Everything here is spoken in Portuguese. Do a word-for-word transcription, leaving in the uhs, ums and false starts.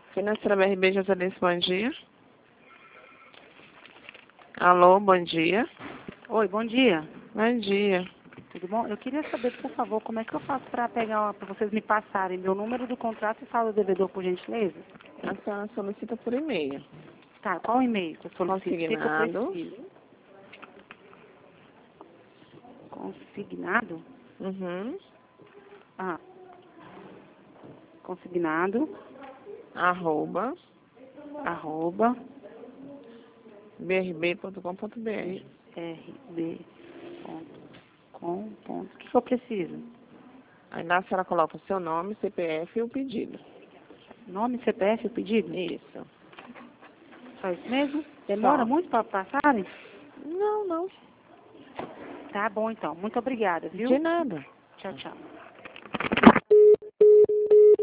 Financeira B R B, Joselense, bom dia. Alô, bom dia. Oi, bom dia. Bom dia. Tudo bom? Eu queria saber, por favor, como é que eu faço para pegar, para vocês me passarem meu número do contrato e saldo do devedor, por gentileza? A senhora solicita por e-mail. Tá, qual o e-mail que eu solicito? O que que eu Consignado. preciso? Consignado? Uhum. Ah, consignado, Arroba arroba, b r b ponto com ponto b r. r b ponto com ponto b r. O que que eu preciso? Aí lá a senhora coloca o seu nome, C P F e o pedido. Nome, C P F, o pedido? Isso. Só isso mesmo? Demora Só. muito para passarem? Não, não. Tá bom, então. Muito obrigada, viu? De nada. Tchau, tchau.